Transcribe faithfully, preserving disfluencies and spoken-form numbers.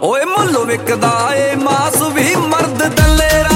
ਓਏ ਮੁੱਲ ਵਿਕਦਾ ਏ ਮਾਸ ਵੀ ਮਰਦ ਦਲੇਰਾ